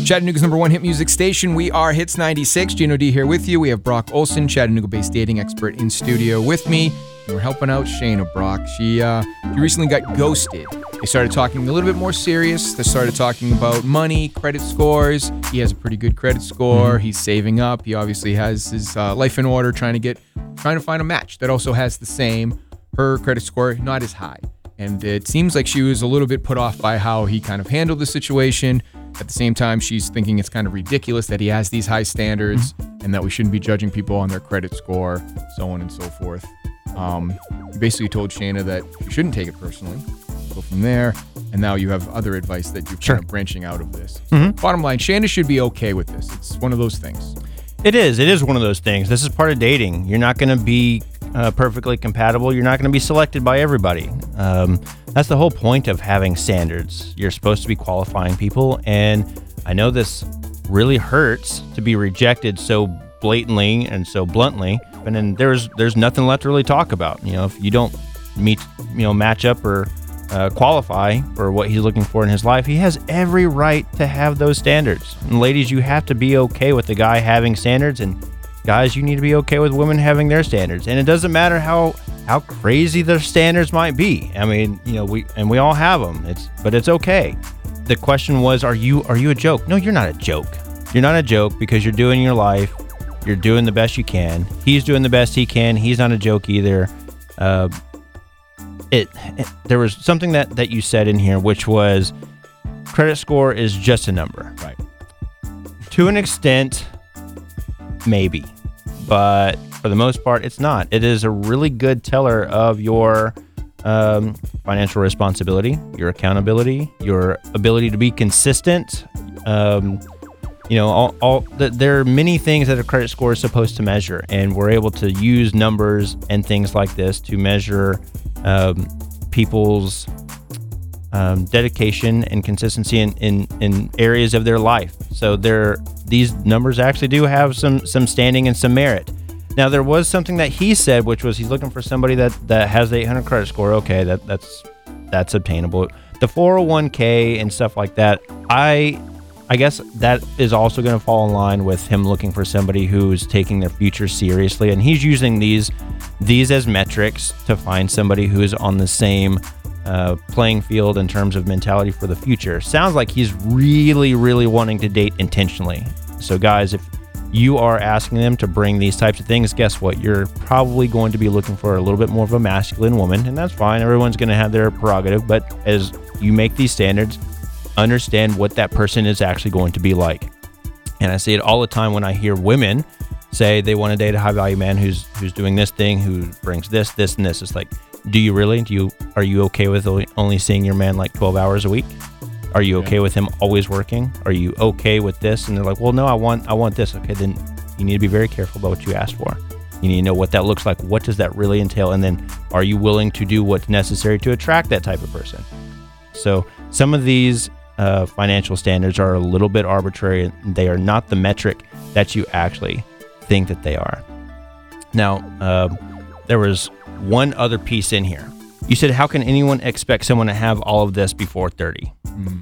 Chattanooga's number one hit music station. We are Hits 96. Gino D here with you. We have Brock Olson, Chattanooga-based dating expert, in studio with me. And we're helping out Shayna, Brock. She recently got ghosted. They started talking a little bit more serious. They started talking about money, credit scores. He has a pretty good credit score. He's saving up. He obviously has his life in order, trying to find a match that also has the same. Her credit score, not as high. And it seems like she was a little bit put off by how he kind of handled the situation. At the same time, she's thinking it's kind of ridiculous that he has these high standards and that we shouldn't be judging people on their credit score, so on and so forth. You basically told Shayna that you shouldn't take it personally. Go from there. And now you have other advice that you're kind of branching out of this. Bottom line, Shayna should be okay with this. It's one of those things. It is one of those things. This is part of dating. You're not going to be perfectly compatible. You're not going to be selected by everybody. That's the whole point of having standards. You're supposed to be qualifying people, and I know this really hurts to be rejected so blatantly and so bluntly, and then there's nothing left to really talk about. You know, if you don't match up or qualify for what he's looking for in his life, he has every right to have those standards. And ladies, you have to be okay with the guy having standards, and guys, you need to be okay with women having their standards. And it doesn't matter how crazy their standards might be. I mean, we all have them. But it's okay. The question was, are you a joke? No, you're not a joke. You're not a joke because you're doing your life. You're doing the best you can. He's doing the best he can. He's not a joke either. There was something that you said in here, which was credit score is just a number. Right. To an extent, maybe, but for the most part, it's not. It is a really good teller of your financial responsibility, your accountability, your ability to be consistent. There are many things that a credit score is supposed to measure, and we're able to use numbers and things like this to measure people's dedication and consistency in areas of their life. So these numbers actually do have some standing and some merit. Now, there was something that he said, which was he's looking for somebody that has the 800 credit score. Okay, that's obtainable. The 401k and stuff like that, I guess that is also going to fall in line with him looking for somebody who's taking their future seriously, and he's using these as metrics to find somebody who's on the same playing field in terms of mentality for the future. Sounds like he's really, really wanting to date intentionally. So guys, if you are asking them to bring these types of things, guess what? You're probably going to be looking for a little bit more of a masculine woman, and that's fine. Everyone's going to have their prerogative, but as you make these standards, understand what that person is actually going to be like. And I see it all the time when I hear women say they want to date a high value man who's doing this thing, who brings this, and this. It's like, do you really? Are you okay with only seeing your man like 12 hours a week? Are you okay with him always working? Are you okay with this? And they're like, well, no, I want this. Okay, then you need to be very careful about what you ask for. You need to know what that looks like. What does that really entail? And then are you willing to do what's necessary to attract that type of person? So some of these financial standards are a little bit arbitrary. They are not the metric that you actually think that they are. Now, there was one other piece in here. You said, how can anyone expect someone to have all of this before 30?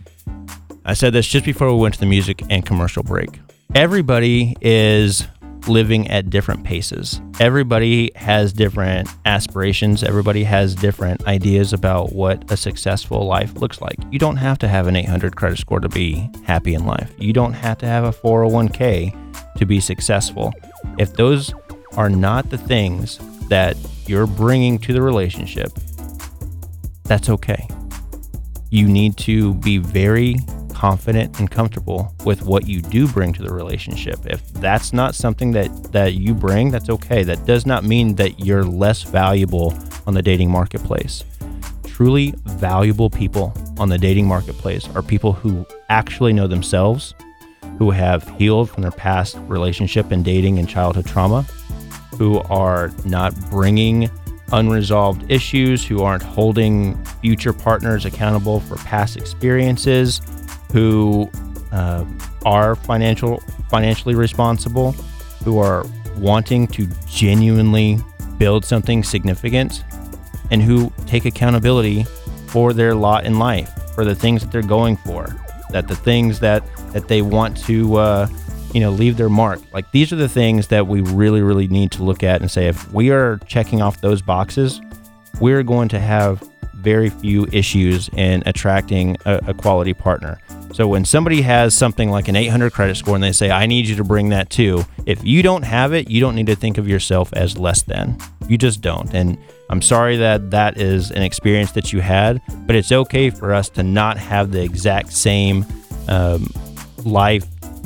I said this just before we went to the music and commercial break. Everybody is living at different paces. Everybody has different aspirations. Everybody has different ideas about what a successful life looks like. You don't have to have an 800 credit score to be happy in life. You don't have to have a 401k to be successful. If those are not the things that you're bringing to the relationship, that's okay. You need to be very confident and comfortable with what you do bring to the relationship. If that's not something that you bring, that's okay. That does not mean that you're less valuable on the dating marketplace. Truly valuable people on the dating marketplace are people who actually know themselves, who have healed from their past relationship and dating and childhood trauma, who are not bringing unresolved issues, who aren't holding future partners accountable for past experiences, who are financially responsible, who are wanting to genuinely build something significant, and who take accountability for their lot in life, for the things that they're going for. that the things that they want to leave their mark. Like, these are the things that we really, really need to look at and say, if we are checking off those boxes, we're going to have very few issues in attracting a quality partner. So when somebody has something like an 800 credit score and they say, I need you to bring that too, if you don't have it, you don't need to think of yourself as less than. You just don't. And I'm sorry that is an experience that you had, but it's okay for us to not have the exact same life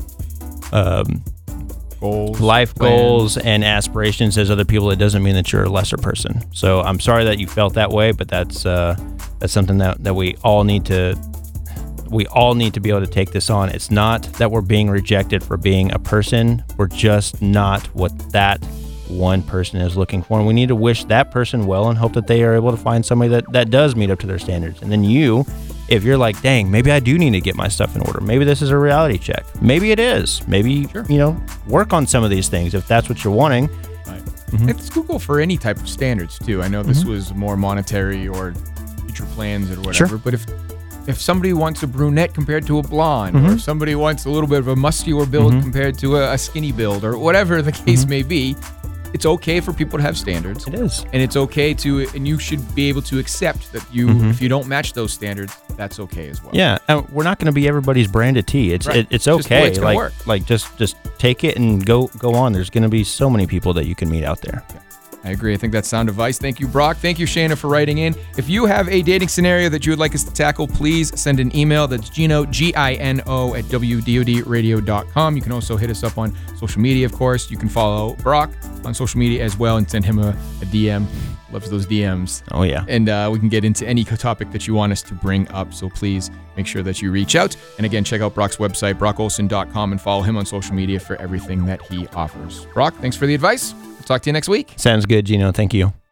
goals and aspirations as other people. It doesn't mean that you're a lesser person. So I'm sorry that you felt that way, but that's something that we all need to be able to take this on. It's not that we're being rejected for being a person. We're just not what that one person is looking for. And we need to wish that person well and hope that they are able to find somebody that does meet up to their standards. And then you, if you're like, dang, maybe I do need to get my stuff in order. Maybe this is a reality check. Maybe it is. Maybe, work on some of these things if that's what you're wanting. Right. Mm-hmm. It's Google for any type of standards too. I know this was more monetary or future plans or whatever, but if somebody wants a brunette compared to a blonde, or if somebody wants a little bit of a muscular build compared to a skinny build, or whatever the case may be, it's okay for people to have standards. It is. And it's okay and you should be able to accept that if you don't match those standards, that's okay as well. Yeah, and we're not going to be everybody's brand of tea. It's it's okay. It's gonna work. Like just take it and go on. There's going to be so many people that you can meet out there. Yeah. I agree. I think that's sound advice. Thank you, Brock. Thank you, Shayna, for writing in. If you have a dating scenario that you would like us to tackle, please send an email. That's Gino, Gino, at WDODradio.com. You can also hit us up on social media, of course. You can follow Brock on social media as well and send him a DM. Loves those DMs. Oh, yeah. And we can get into any topic that you want us to bring up. So please make sure that you reach out. And again, check out Brock's website, brockolson.com, and follow him on social media for everything that he offers. Brock, thanks for the advice. Talk to you next week. Sounds good, Gino. Thank you.